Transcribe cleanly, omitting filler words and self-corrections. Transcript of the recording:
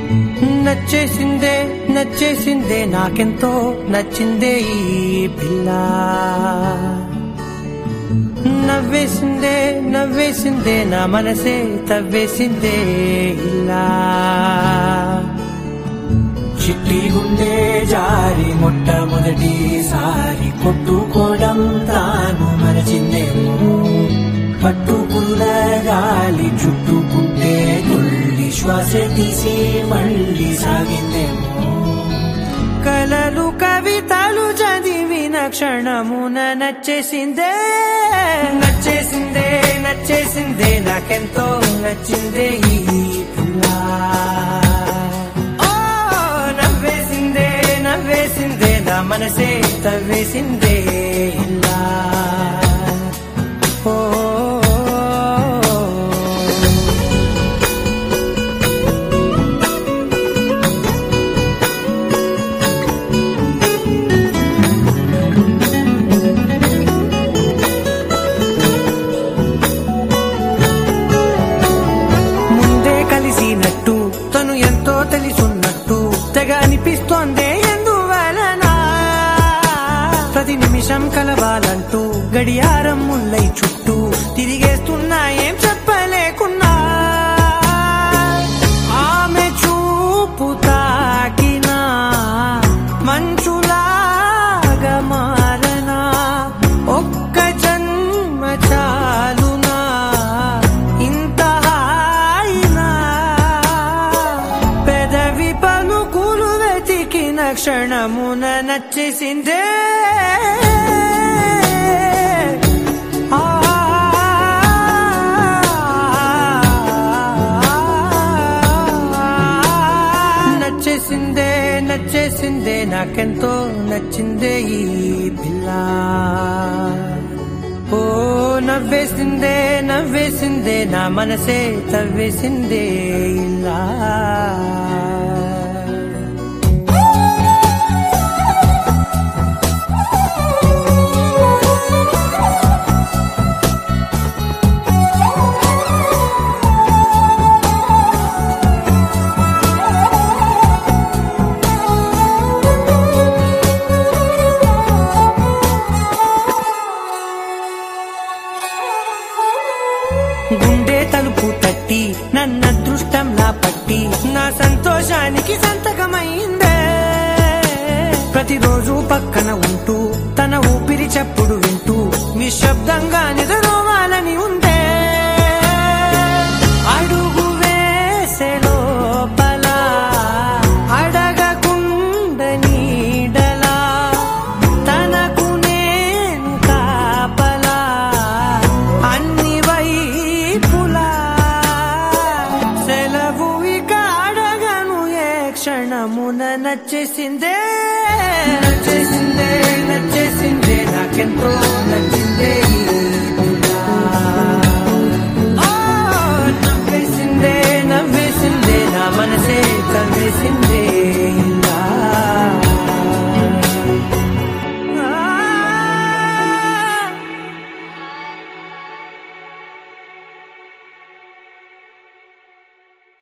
నచ్చేసిందే నచ్చేసిందే నాకెంతో నచ్చిందే ఈ పిల్ల నవ్వేసిందే నవ్వేసిందే నా మనసే తవ్వేసిందే ఇలా చిట్టి గుండె జారి మొట్టమొదటిసారి కొట్టుకోవడం తాను మరచిందేమో పట్టుకున్న గాలి చుట్టుకుంటే తుల్లి శ్వాస తీసి మళ్ళీ సాగిందేమో కలలు కవితలు చదివిన క్షణమున నచ్చేసిందే నచ్చేసిందే నచ్చేసిందే నాకెంతో నచ్చిందే ఈ పిల్ల నవ్వేసిందే నవ్వేసిందే నా మనసే తవ్వేసిందే ఇలా తను ఎంతో తెలుసున్నట్టు తెగ అనిపిస్తోందే ఎందువలన ప్రతి నిమిషం కలవాలంటూ గడియారం ముల్లై చుట్టూ తిరిగేస్తున్నా ఏం చెప్పలేకున్నా ఆమె చూపు తాకినా మంచులాగా మారనా ఒక్క జన్మ చాలునా ఇంత పలుకులు వెతికిన క్షణమున నచ్చేసిందే నచ్చేసిందే నచ్చేసిందే నాకెంతో నచ్చిందే ఈ పిల్ల ఓ నవ్వేసిందే నవ్వేసిందే నా మనసే తవ్వేసిందే ఇలా గుండె తలుపు తట్టి నన్న అదృష్టంలా పట్టి నా సంతోషానికి సంతకమైందే ప్రతిరోజు పక్కన ఉంటూ తన ఊపిరి చప్పుడు వింటూ నిశ్శబ్దంగా నిద్రపోవాలని ఉందే అడుగు వేసే లోపల అడగకుండ నీడలా తనకు నేను కాపలా అన్ని సెలవు ఇక అడగను ఏ క్షణమున నచ్చేసిందే నచ్చేసిందే నచ్చేసిందే నాకెంతో నచ్చిందే నవ్వేసిందే నవ్వే